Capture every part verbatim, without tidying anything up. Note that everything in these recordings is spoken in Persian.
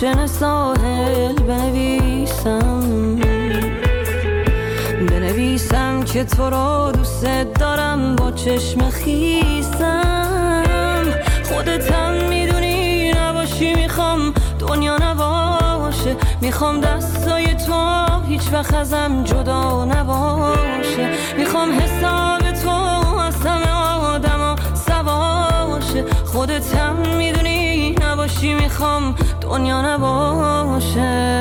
گلشن ساحل بنویسم بنویسم که تو رو دوست دارم با چشم خیسم. خودتم میدونی نباشی میخوام دنیا نباشه، میخوام دستای تو هیچ وقت ازم جدا نباشه، میخوام حساب تو از همه آدما سواشه. خودتم میدونی نباشی میخوام دنیا نباشه.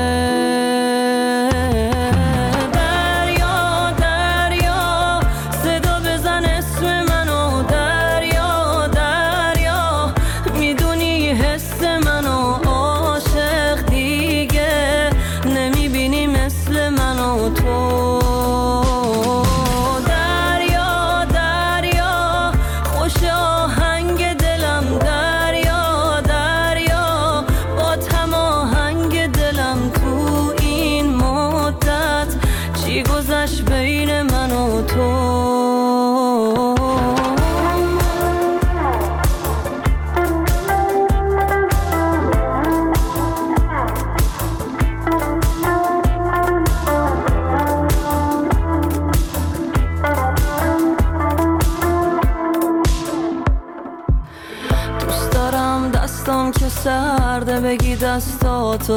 سرده بگی دستاتو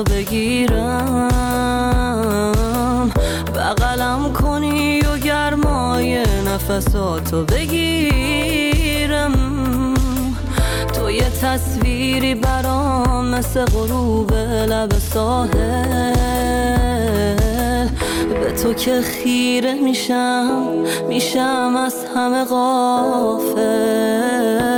بگیرم، بغلم کنی و گرمای نفساتو بگیرم. تو یه تصویری برام مثل غروب لب ساحل، به تو که خیره میشم میشم از همه غافل.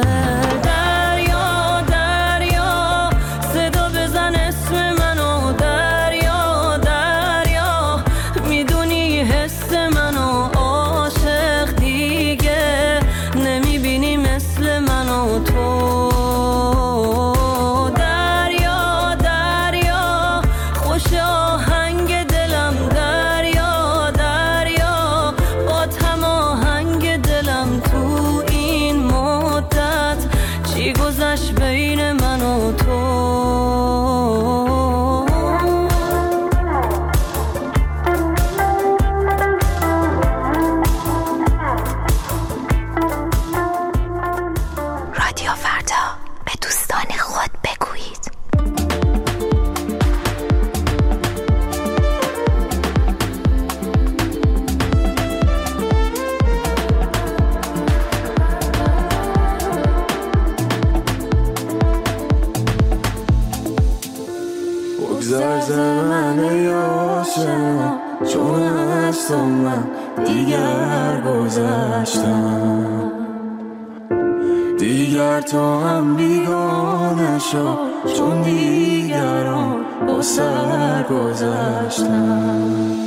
دیگر گذشتم، دیگر تو هم بیگانه شو، چون دیگران با سر گذشتم.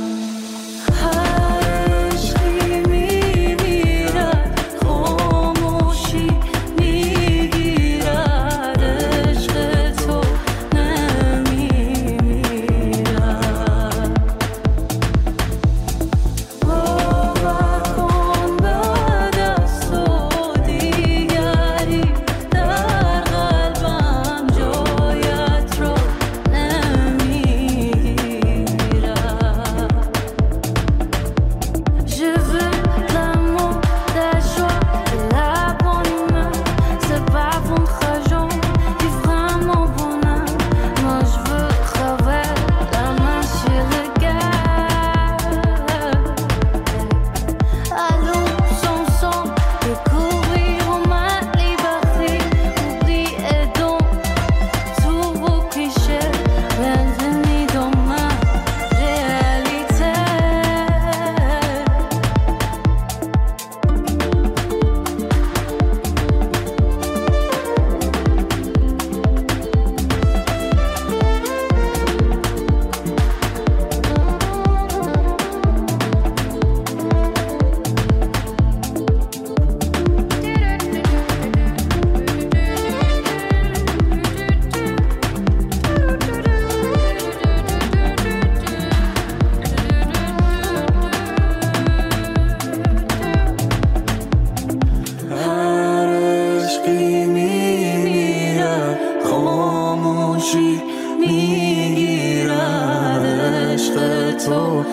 تو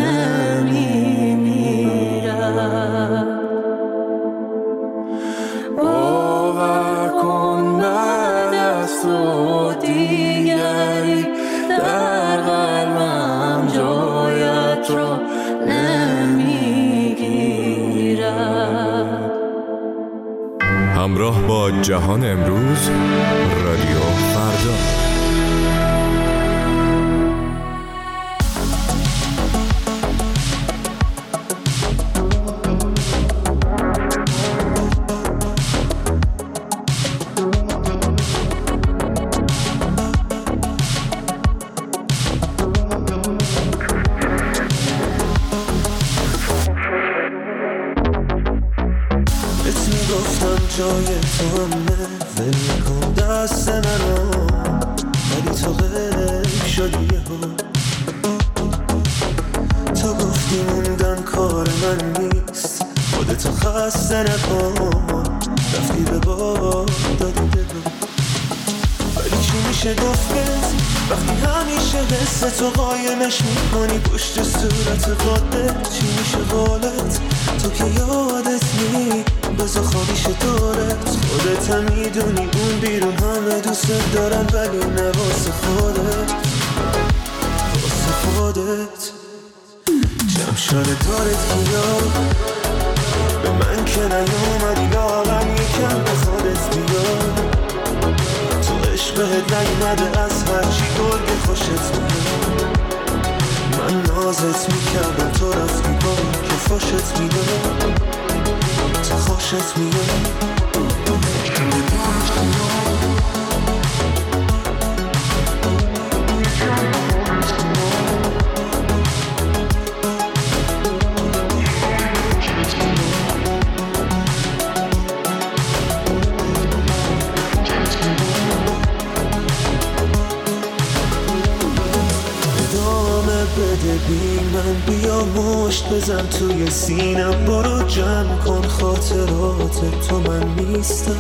نمیمیرم. باور کن بعد از تو دیگری در قلبم جایت رو نمیگیرم. همراه با جهان امروز، رادیو فردا. جای تو همه ول کن دست منو، ولی تو غیب شدی ها. تو گفتی موندن کار من نیست، خودتو خسته نکن، رفتی به باد دادی دلو. ولی چی میشه گفت وقتی همیشه حس تو قایمش میکنی پشت صورت قادت؟ چی میشه قولت تو که یادت نی بزا خوابیش دارت؟ خودت هم میدونی اون بیرون همه دوست دارن، ولی نه واسه خودت، واسه خودت. جمشاد دارت کیا به من که نیومدی لاغم یکم به خودت بیا. تو عشق بهت نیومده از هرچی گرگ خوشت میاد. من نازت میکردم تو رفتی با که خوشت میاد، تو خوشت میاد. بده بی من بیا مشت بزن توی سینم، برو جمع کن خاطرات تو من نیستم.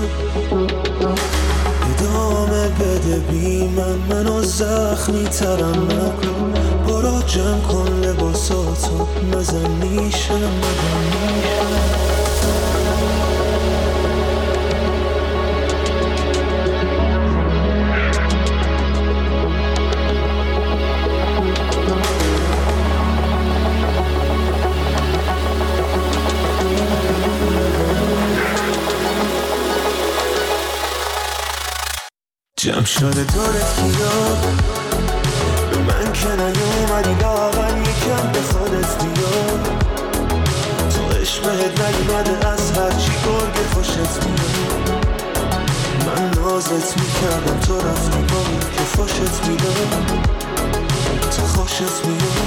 ادامه بده بی من منو زخمی ترم نکن، برو جمع کن لباساتو مزن میشم مزن میشم. جمع شده دارت کیا به من که نیومدی لاغم یکم به خودت بیا. تو عشق بهت نیومده از هرچی گرگ خوشت میاد. من نازت میکردم تو رفتی با که خوشت میاد، تو خوشت میاد.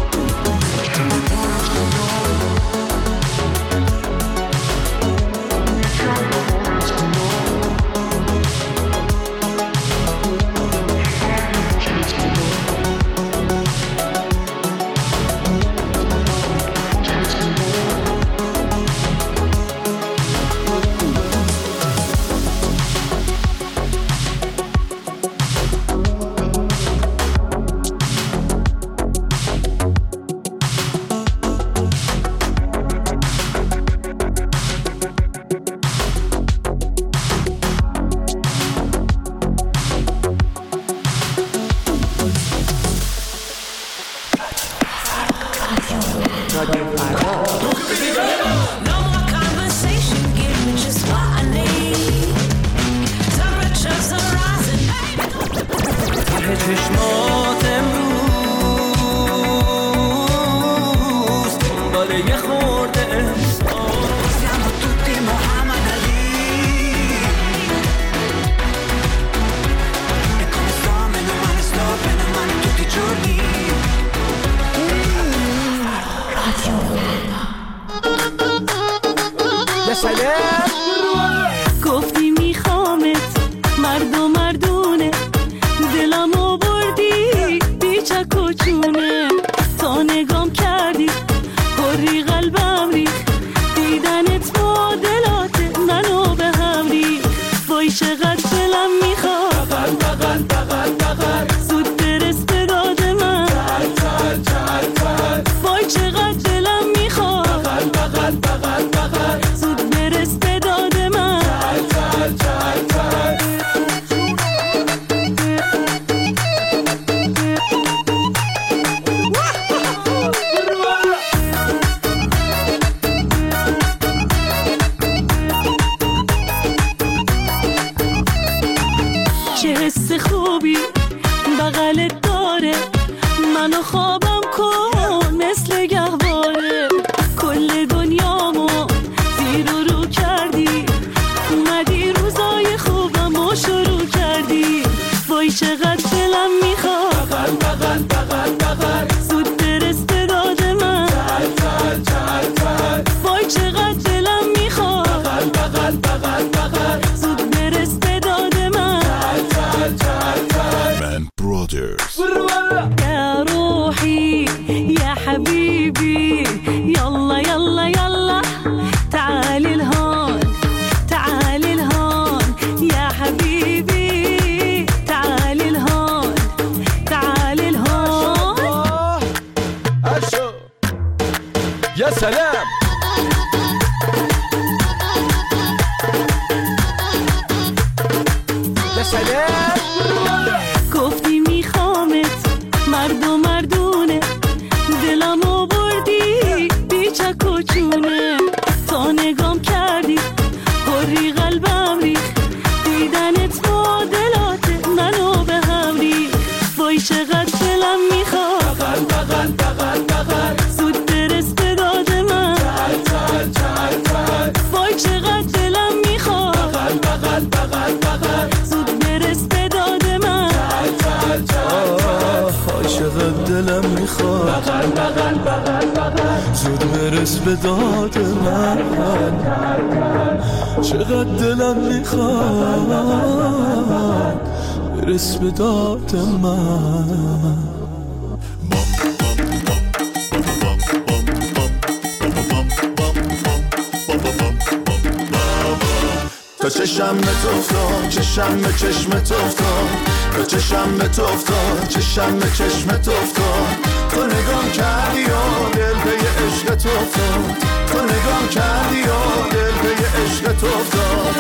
چشمات امروز دنبال یه خورده احساس siamo tutti Muhammad Ali e come sto meno male sto bene male tutti i giorni. یا سلام گفتی میخوامت مرد و مردونه، دلمو بردی بیچک و چونه. تا نگام کردی پری قلبم ریخ، دیدنت معادلات منو به هم ریخ. وای چقدر دلم میخواد بغل بغل بغل بغل زود برس به داد من. چل چل چل چل یا سلام. یا سلام. گفتی میخوامت مرد و مردونه، دلمو بردی بی چک و چونه، تا نگام کردی پری قلبم ریخ، دیدنت معادلات منو به هم ریخ. وای چقدر دلم میخواد بغل بغل بغل بغل زود برس به داد من، چل چل چل چل. وای چقدر دلم میخواد بغل بغل بغل بغل زود برس به داد من، چل چل چل. وای چقدر دلم میخواد بغل بغل بغل بغل زود برس به داد من، چقدر دلم میخواد برس به داد من. تا چشم به تو افتاد، چشم به چشم تو افتاد، تا چشم به تو افتاد، چشم به چشم تو افتاد. تو نگام کردی و دل به عشق تو افتاد، تو نگام کردی و دل به عشق تو افتاد.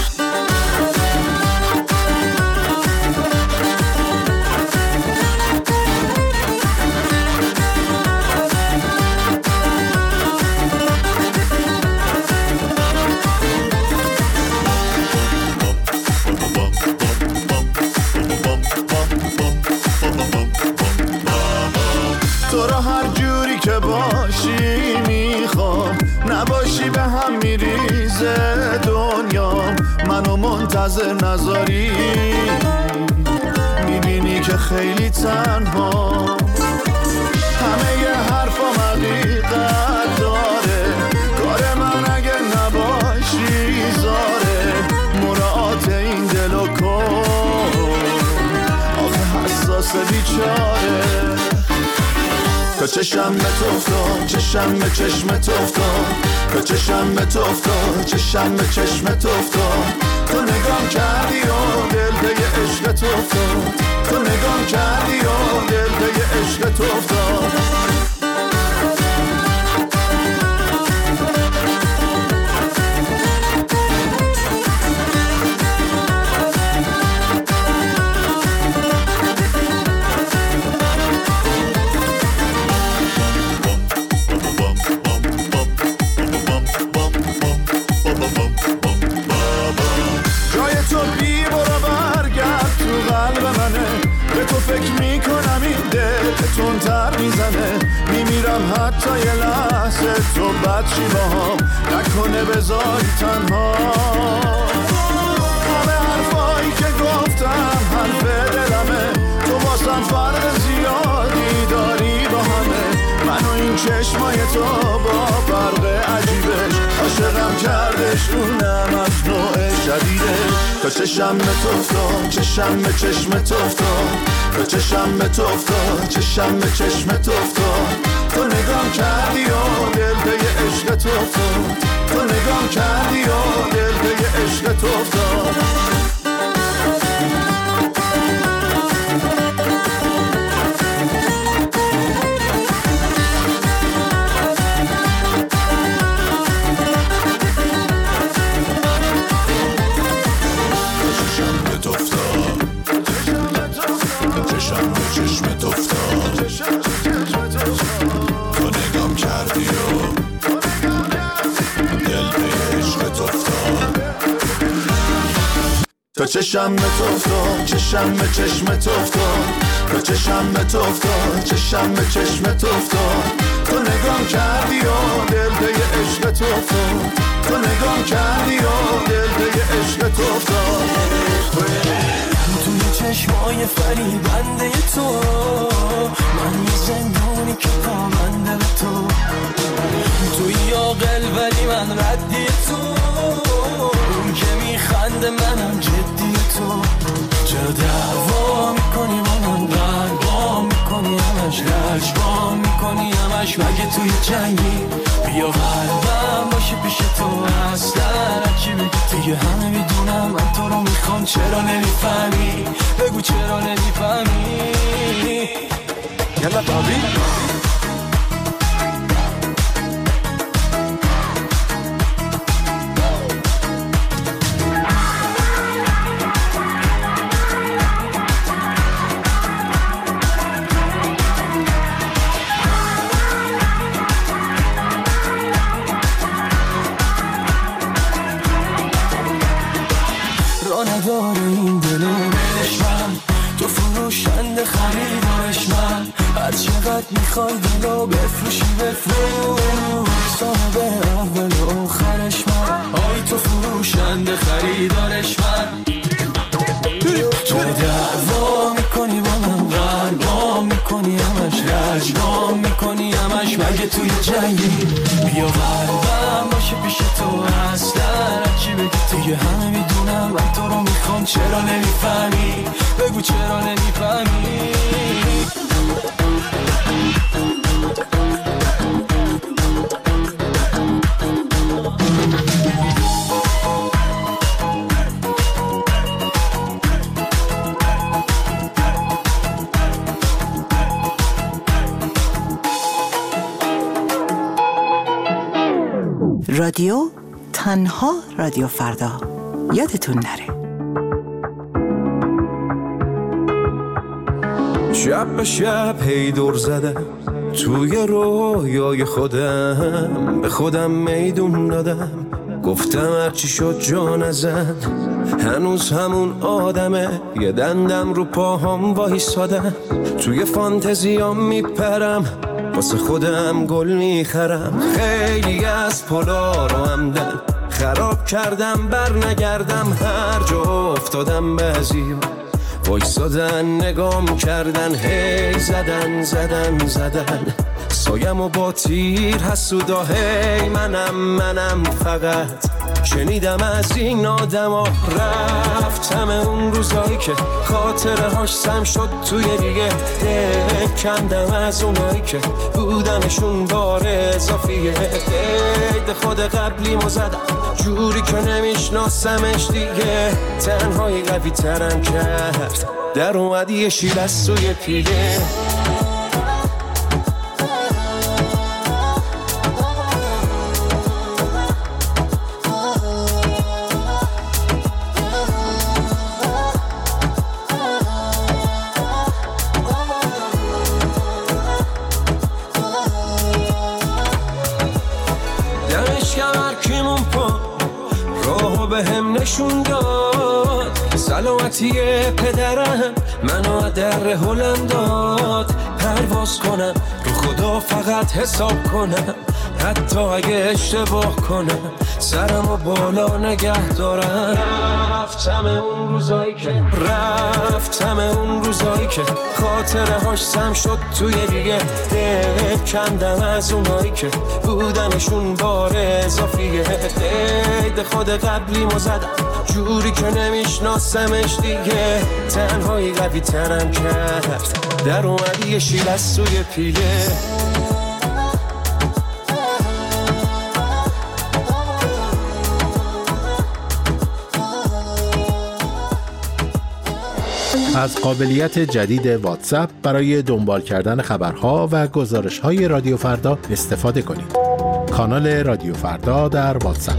تو را هر جوری که باشی میخوام، نباشی به هم میریزه دنیا، منو منتظر نذاری، میبینی که خیلی تنها، همه ی حرفام حقیقت داره، کار من اگه نباشی زاره، مراعات این دل و کن آخه حساس بیچاره. تا چشم به تو افتاد، چشم به چشم تو افتاد، تا چشم به تو افتاد، چشم به چشم تو افتاد. تو نگام کردی و دل به عشق تو افتاد، تو نگام کردی و دل به عشق تو افتاد. فکر میکنم این دل تندتر میزنه، میمیرم حتی یه لحظه تو بد چی باهام نکنه بذاری تنها. همه حرفایی که گفتم حرف دلمه، تو واسم فرق زیادی داری با همه، منو این چشمای تو با فرق عجیبش عاشقم کردش، اونم از نوع شدیدش. تا چشم به تو افتاد، چشم به چشم تو افتاد، تا چشم به تو افتاد، چشم به چشم تو افتاد. تو نگام کردی و دل به عشق تو افتاد، تو نگام کردی و دل به عشق تو افتاد. تا چشم به تو افتاد، چشم به چشم تو افتاد، تا چشم به تو افتاد، چشم به چشم تو افتاد. تو نگام کردی و دل به عشق تو افتاد، تو نگام کردی و دل به عشق تو افتاد. توی چشمای فریبنده تو من یه زندانی که پابنده به تو، توی عاقل ولی من ردی تو، اون که میخنده منم جدی تو. چرا دعوا میکنی با من قلبا میکنی همش، لجبا میکنی همش، مگه توی جنگی بیا قلبم باشه پیش تو، اصلا چی بگی دیگه همه میدونم من تو رو میخوام. چرا نمیفهمی بگو چرا نمیفهمی. یلا بابی میخوای دلو بفروشی بفروش، صاحب اول و آخرش من، آی تو فروشنده خریدارش من. تو دعوا میکنی با من، قلبام میکنی همش، رجبام میکنی همش، مگه توی جنگی بیا قلبم باشه پیش تو، اصلا چی بگی دیگه همه میدونم، من تو رو میخوام چرا نمیفهمی، بگو چرا نمیفهمی. رادیو تنها رادیو فردا، یادتون نره. شب به شب هی دور زدم توی رویای خودم، به خودم میدون دادم، گفتم هرچی شد جا نزن، هنوز همون آدمه، یه دندم رو پاهام وایسادم، توی فانتزیام میپرم، واسه خودم گل میخرم، خیلی از پلا رو همدن خراب کردم، بر نگردم، هر جا افتادم بعضی وایسادن نگام کردن، هی زدن زدن زدن سایم و با تیر حسودا، هی منم منم فقط شنیدم از این آدم ها، رفتم اون روزایی که خاطره هاش سم شد توی دیگه، کندم از اونایی که بودنشون بار اضافیه، قید خود قبلی مو زدم جوری که نمیشناسمش دیگه، تنهایی قوی ترم کرد، در اومدی یه شیل از سوی پیله. نشون داد سلامتی پدرم، منو در هلم داد، پرواز کنم رو خدا فقط حساب کنم، حتی اگه اشتباه کنم سرمو بالا نگه دارم، رفتم اون روزایی که رفتم اون روزایی که خاطره هاش سم شد توی دیگه، کندم از اونایی که بودنشون بار اضافیه، قید خود قبلی مو زدم جوری که نمیشناسمش دیگه، تنهایی قوی ترم کرد، در اومدی یه شیل از سوی پیله. از قابلیت جدید واتساپ برای دنبال کردن خبرها و گزارش‌های رادیو فردا استفاده کنید. کانال رادیو فردا در واتساپ.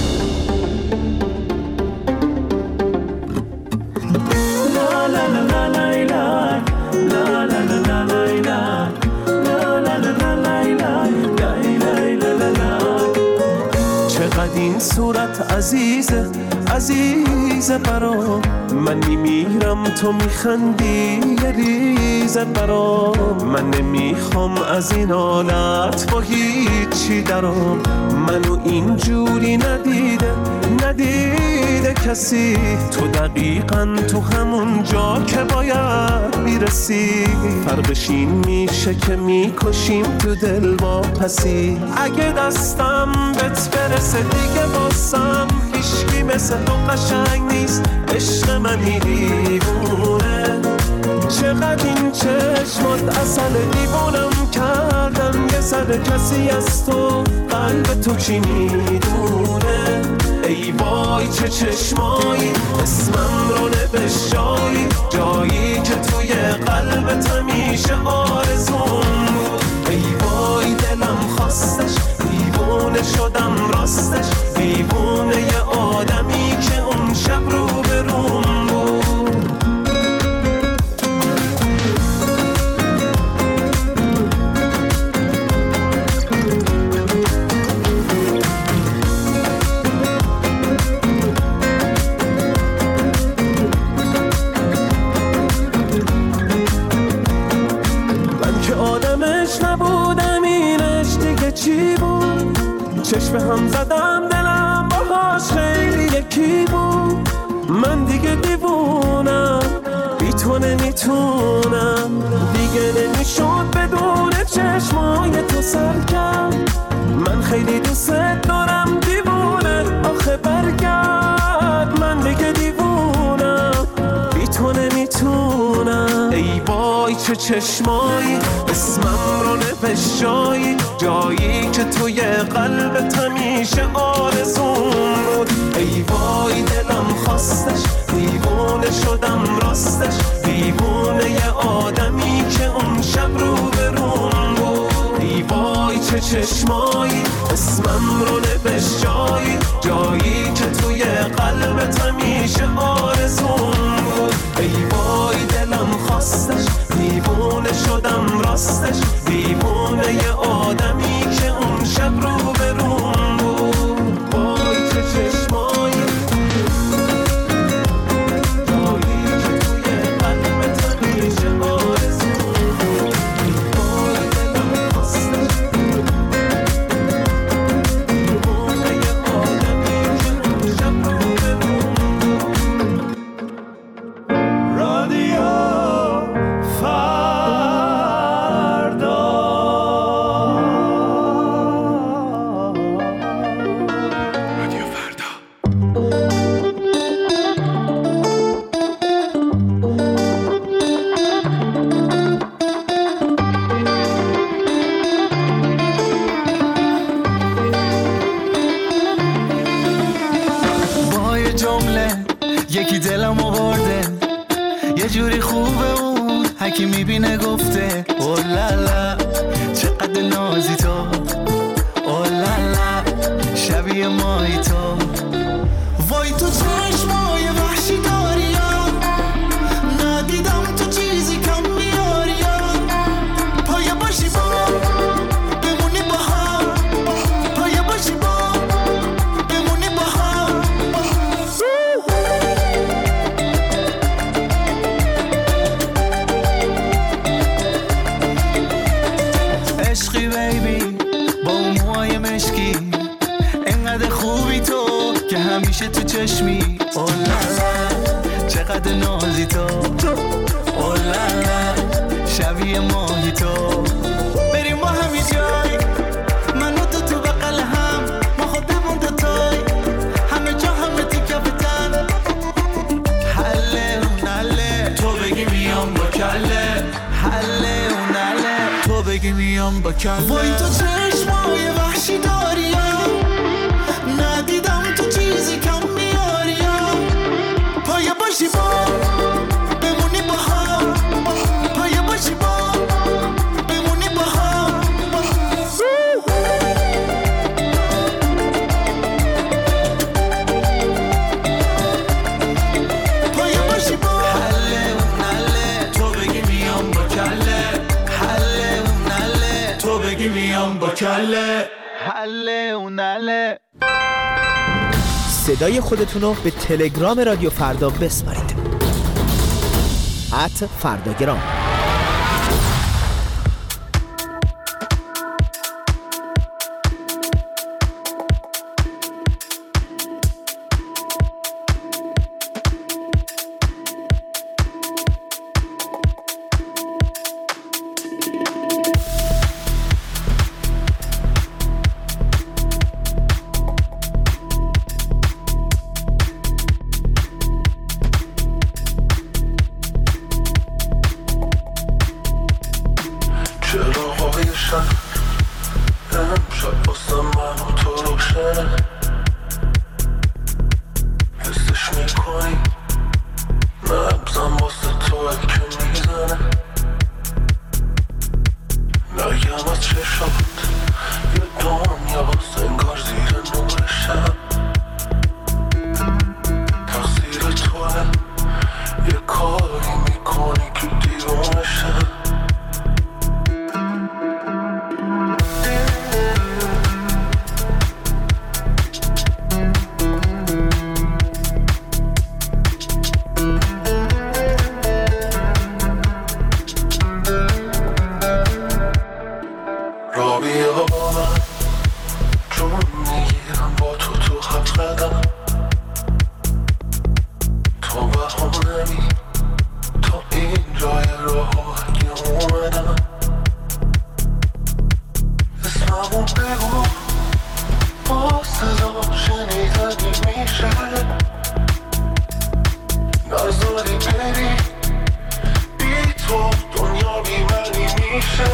چقدر این صورت عزیزه عزیزه برام، من میمیرم تو میخندی یه ریزه برام، من نمیخوام از این حالت با هیچی درام، منو اینجوری ندیده ندیده کسی، تو دقیقاً تو همون جا که باید میرسی، فرقش این میشه که میکشیم تو دل با پسی، اگه دستم بهت برسه دیگه واسم هیچکی مثل تو قشنگ نیست، عشق منی دیوونه، چقدر این چشمات اصل دیوونم کردن، یه سر کسی از تو قلب تو کی میدونه، ای وای چه چشمایی اسمم رو نوشت جایی، جایی که توی قلبت همیشه آرزون بود، ای وای دلم خواستش دیوونه شدم راستش، دیوونه یه آدمی که اون شب رو به روم بود. من که آدم یکی بود، چشم هم زدم دلم باهاش خیلی یکی بود. من دیگه دیوونم بی تو نمیتونم، دیگه نمیشد بدون چشمای تو سرکم. من خیلی دوست دارم دیوونه، آخه برگرد. من دیگه دیوونم بی تو نمیتونم. ای وای چه چشمایی اسمم رو نوشت جایی، جایی که توی قلبت همیشه آرزون بود. ای وای دلم خواستش، دیوونه شدم راستش، دیوونه یه آدمی که اون شب رو به روم بود. ای وای چه چشمایی اسمم رو نوشت جایی، جایی که توی قلبت همیشه آرزون بود. ای وای دلم خواستش، دیوونه شدم راستش، دیوونه یه آدمی که اون شب رو به روم بود. وای چه چشمایی جایی که توی قلبت همیشه آرزون بود. وای دلم خواستش، دیوونه یه آدمی که اون شب رو به روم بود. رادیو یکی دلم آورده، یه جوری خوبه اون هکی میبینه گفته اوه لالا چقدر نازی تو، اوه لالا شبیه مایی تو. وای تو چشمای وحشی داری یا ندیدم تو چیزی کم میاری یا پایه باشی با بمونی با هم، پایه باشی با بمونی با هم. عشقی بیبی با اون موهای مشکی، انقدر خوبی تو که همیشه تو چشمی. اوه لالا چقدر نازی تو، اوه لالا شبیه ماهی تو. بریم ما همین جای، من و تو تو بقل هم، ما خودمون دو تای، همه جا همه تیکه بتن. حله اون حله تو بگی میام با کله، حله اون حله تو بگی میام با کله. وای تو چشمای وحشی داری یا ندیدم تو چیزی کم میاری یا پایه باشی با بمونی با هم، پایه باشی با بمونی با هم. پایه باشی با حله اون حله تو بگی میام با کله، حله اون حله تو بگی میام با کله، حله اون حله. صدای خودتون رو به تلگرام رادیو فردا بسپارید. ات فرداگرام. همون بگو با صدا شنیدنی میشه نذاری بری بی تو دنیا بی منی میشه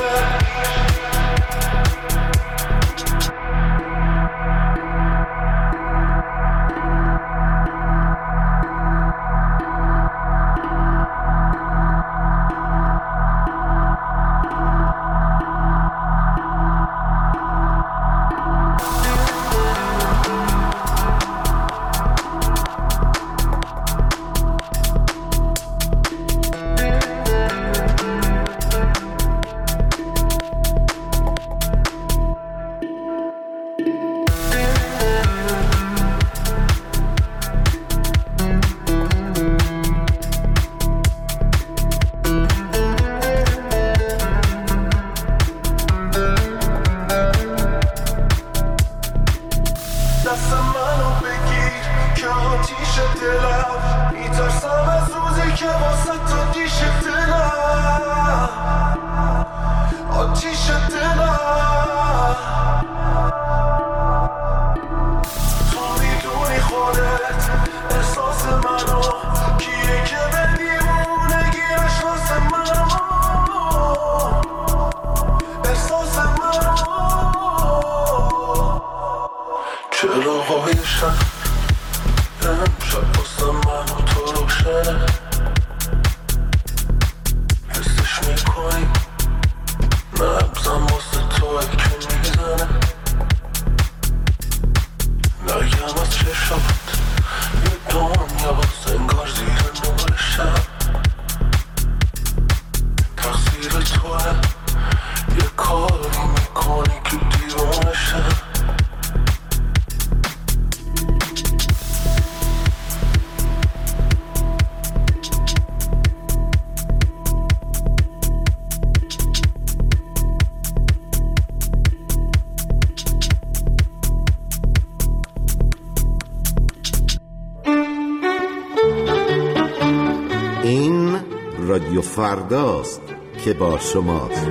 رادیو فرداست که با شماست.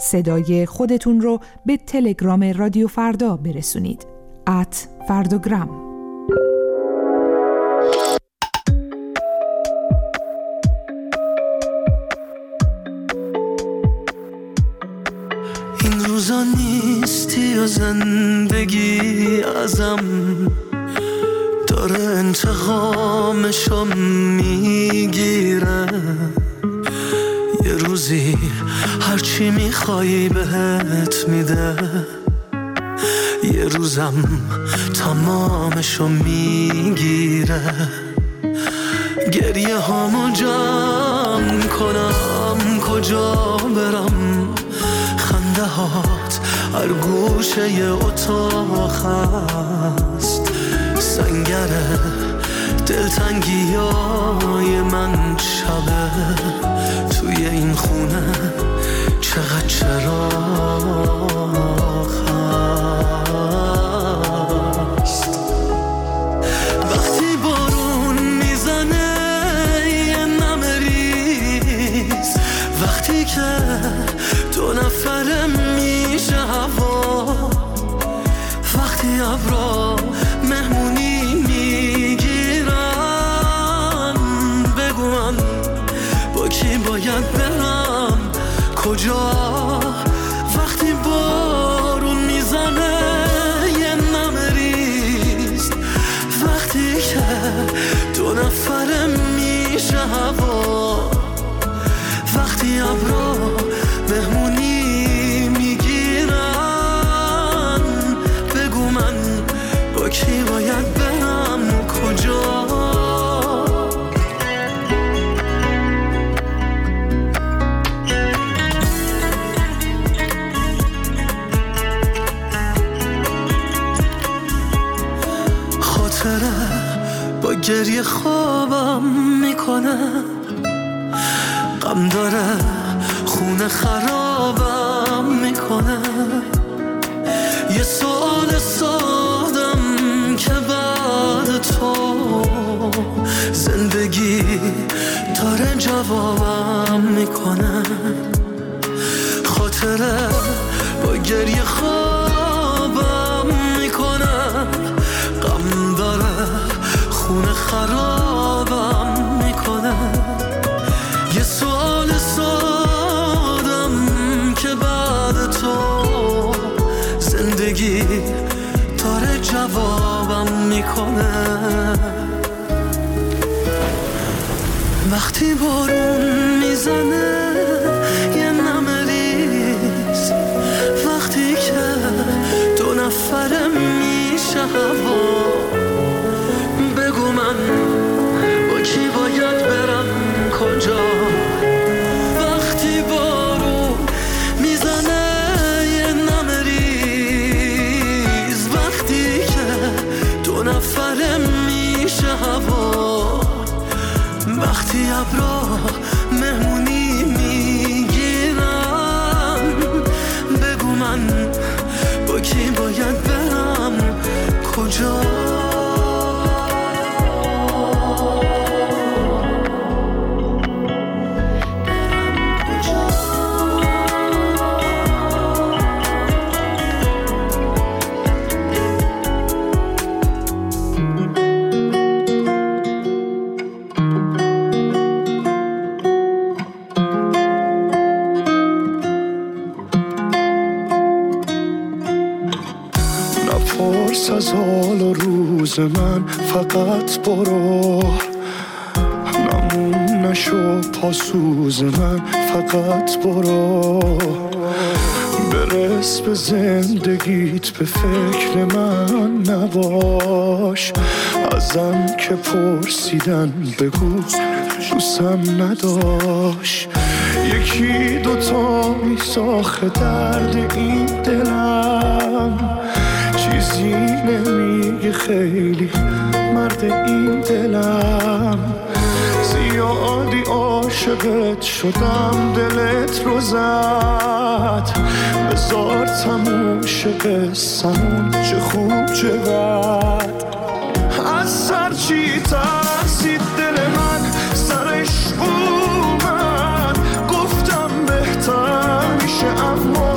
صدای خودتون رو به تلگرام رادیو فردا برسونید. ات فردوگرام. این روزا نیستی و زندگی ازم داره انتقامشو میگیره. یه روزی هرچی میخوایی بهت میده، یه روزم تمامشو میگیره. گریه هامو جمع کنم کجا برم، خنده هات هر گوشه ی اتاق هست. سنگره دلتنگی های من شبه توی این خونه چقدر چراغ هست. وقتی بارون میزنه یه نمه ریز، وقتی که دو نفره میشه هوا، وقتی ابرا مهمونی میگیرن، بگو من با کی باید برم کجا. وقتی بارون میزنه یه نمه ریز، وقتی که دو نفره میشه هوا، وقتی ابرا مهمونی میگیرن، بگو من با کی باید برم کجا. خاطره با گریه خوابم میکنه، غم داره خونه خرابم میکنه. یه سوال سادم که بعد تو زندگی داره جوابم میکنه. خاطره با گریه خوابم میکنه، غم داره خونه خرابم میکنه. یه سوال سادم که بعد تو زندگی داره جوابم میکنه. وقتی بارون میزنه یه نمه ریز، وقتی که دو نفره میشه هوا، بگو من با کی باید برم کجا. وقتی بارون میزنه یه نمه ریز، وقتی که دو نفره میشه هوا، وقتی ابرا مهمونی میگیرم، بگو من با کی باید برم کجا. نپرس از حال و روز من، فقط برو. نمون نشو پاسوز من، فقط برو. برس به زندگیت، به فکر من نباش. ازم که پرسیدن بگو دوستم نداشت. یکی دوتا میساخه درد این دلم، چیزی نمیگه خیلی مرد این دلم. زیادی عاشقت شدم دلت رو زد، بذار تموم شه قصه‌مون، چه خوب چه بد. از سر چی ترسید دل من، سرش اومد، گفتم بهتر میشه اما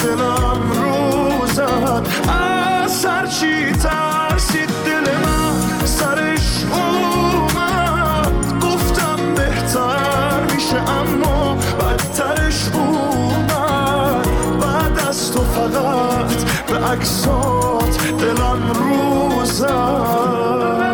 دلم روزد از هرچی ترسید دل من سرش اومد گفتم بهتر میشه اما بدترش اومد بعد از تو فقط به عکسات دلم روزد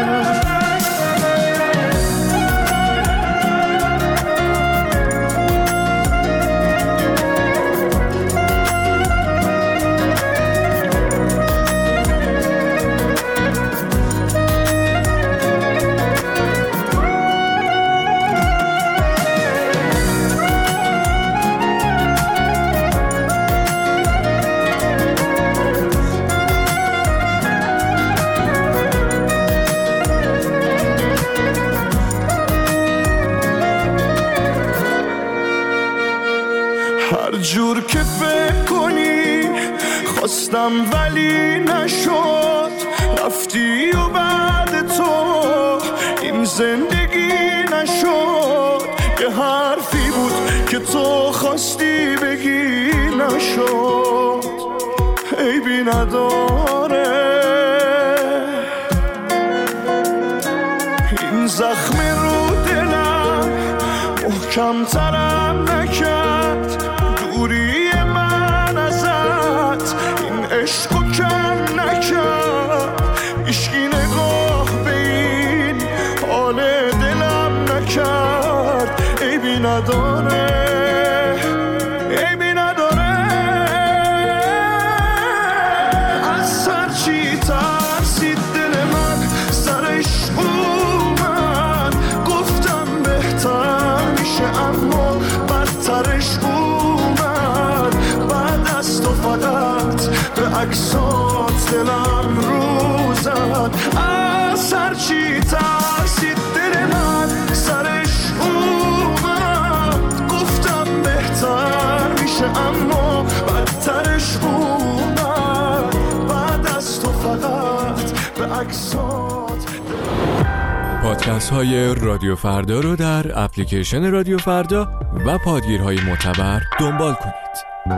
هر جور که فکر کنی خواستم ولی نشد رفتی و بعد تو این زندگی نشد یه حرفی بود که تو خواستی بگی نشد عیبی نداره این زخم رو دلم محکم ترم نکرد دوری من ازت این عشقو کم نکرد هیچکی نگاه به این حال دلم نکرد عیبی نداره عیبی نداره از هرچی ترسید دل من سرش اومد گفتم بهتر میشه اما بدترش اومد بعد از تو فقط به عکسات دلم روزد از هرچی ترسید دل من سرش اومد گفتم بهتر میشه اما بدترش اومد بعد از تو فقط به عکسات. پادکست های رادیو فردا رو در اپلیکیشن رادیو فردا و پادگیرهای معتبر دنبال کنید.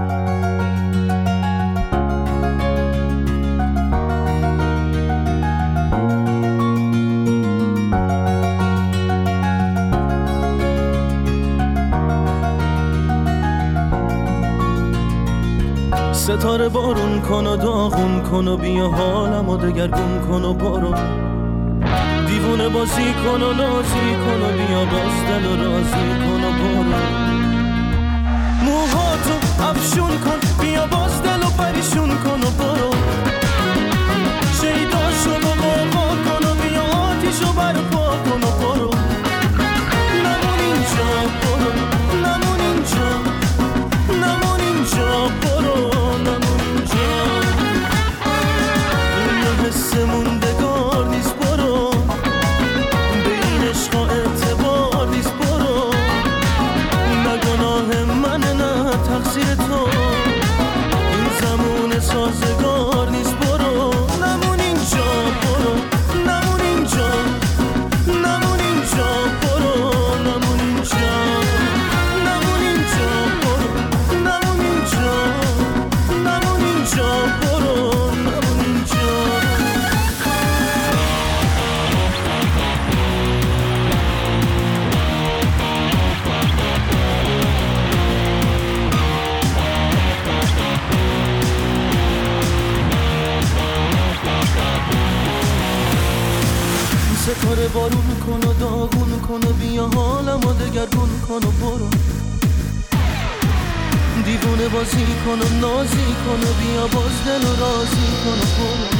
ستاره بارون کن و داغون کن و بیا حالمو دگرگون کن و برو دیوونه بازی کن و نازی کن و بیا باز دل و رازی کن و برو موهاتو افشون کن بیا باز دل و پریشون کن و برو شیداشو با قرقا کن و بیا آتیشو برپا کن و برو نمون اینجا برو نمون اینجا نمون اینجا برو نمون اینجا این حس موندگار نیست برو به این عشقا اعتبار نیست برو نه گناه منه نه تقصیر تو این زمان سازگار نیست برو نمون اینجا برو نمون اینجا نمون اینجا برو نمون اینجا نمون اینجا برو نمون اینجا نمون اینجا برو نمون اینجا. ستاره بارون کن و داغون کن و بیا حالمو دگرگون کن و برو دیوونه بازی کن و نازی کن و بیا باز دل و رازی کن و برو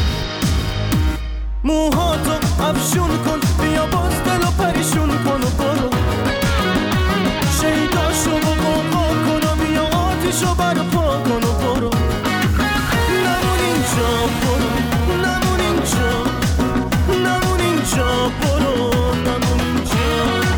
موهاتو افشون کن بیا باز دل و پریشون کن و برو شیداشو با قرقا کن و بیا آتیشو برپا کن و برو نمون اینجا برو نمون اینجا نمون اینجا برو نمون اینجا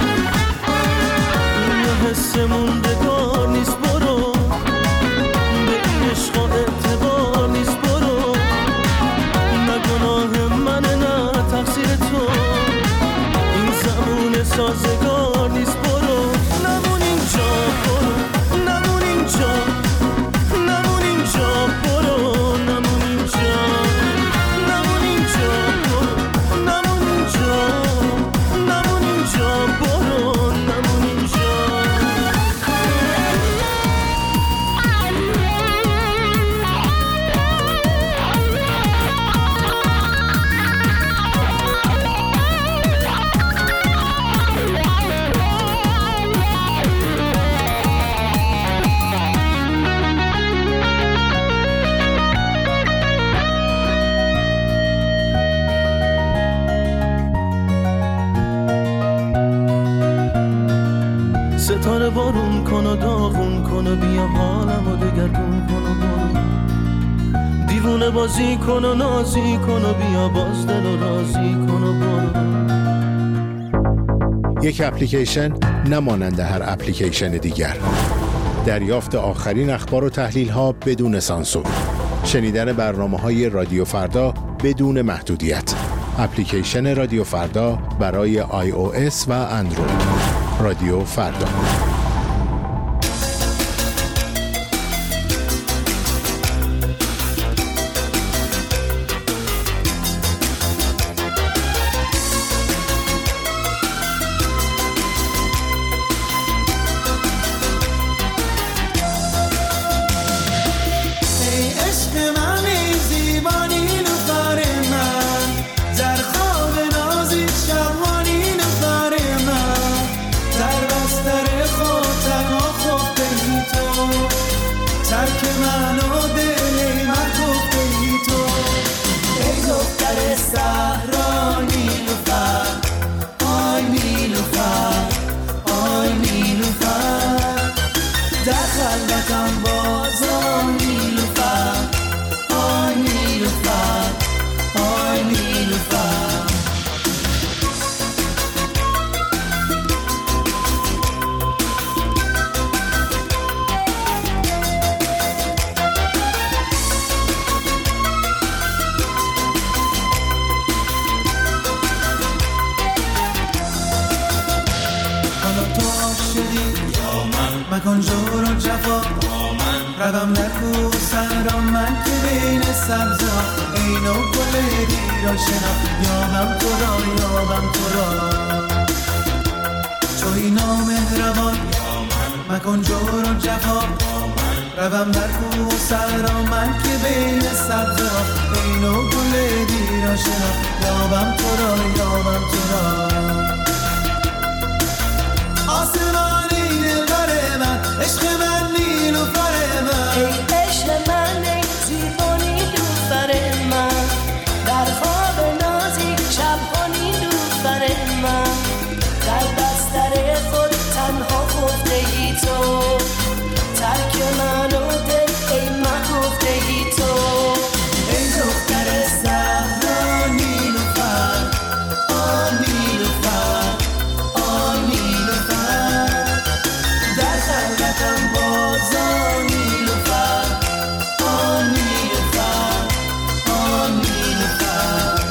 یه حس موندگار نیست برو به این عشقا اعتبار نیست برو نه گناه منه نه تقصیر تو این زمان سازگار نیست برو نمون اینجا برو نمون اینجا نمون ستاره بارون کن و داغون کن و بیا حالمو دگرگون کن و برو دیوونه بازی کن و نازی کن و بیا باز دل و رازی کن و برو. یک اپلیکیشن نمانند هر اپلیکیشن دیگر. دریافت آخرین اخبار و تحلیل ها بدون سانسور. شنیدن برنامه‌های رادیو فردا بدون محدودیت. اپلیکیشن رادیو فردا برای آی او اس و اندروید. رادیو فردا. مکن جور و جفا روم نکو سرم من که بین سبزا اینو گل دیرا شنا یابم تو را یابم تو را توی نامهربان مکن جور و جفا روم نکو سرم من که بین سبزا اینو گل دیرا شنا یابم تو را یابم تو را آسمانی دلبر من عشق من نیلوفر من ای عشق من ای زیبا نیلوفر من در خواب نازی شبها نیلوفر من در بستر خود تنها خفته ای تو ترک من و دل ای من گفته ای تو ای دختر زهرا نیلوفر آن نیلوفر آن نیلوفر در خلقتم بازا نیلوفر آن نیلوفر آن نیلوفر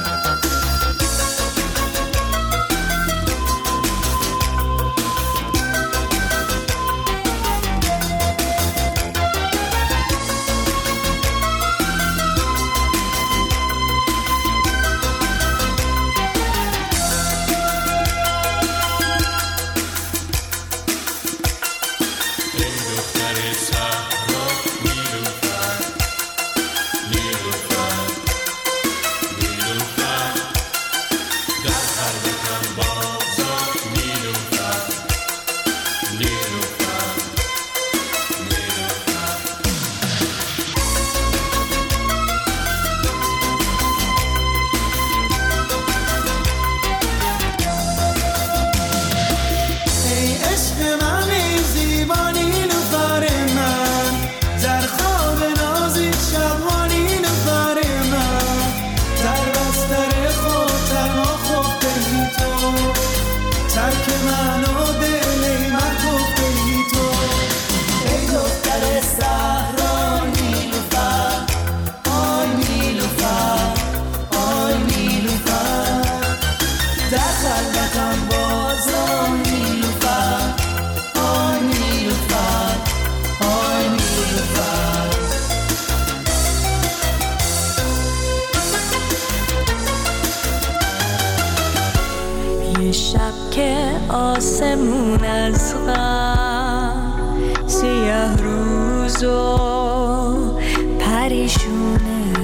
آسمون از غم سیاه روز و پریشونه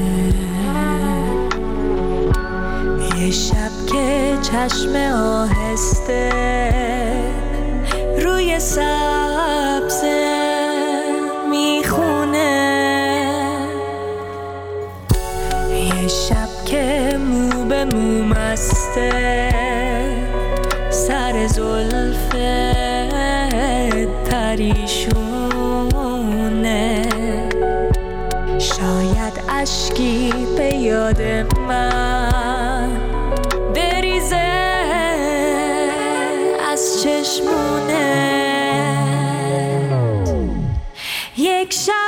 یه شب که چشم آهسته روی سبزه میخونه یه شب که مو به مو مسته سر زلف پریشونه، شاید اشکی به یاد من بریزه از چشمونه. یک شب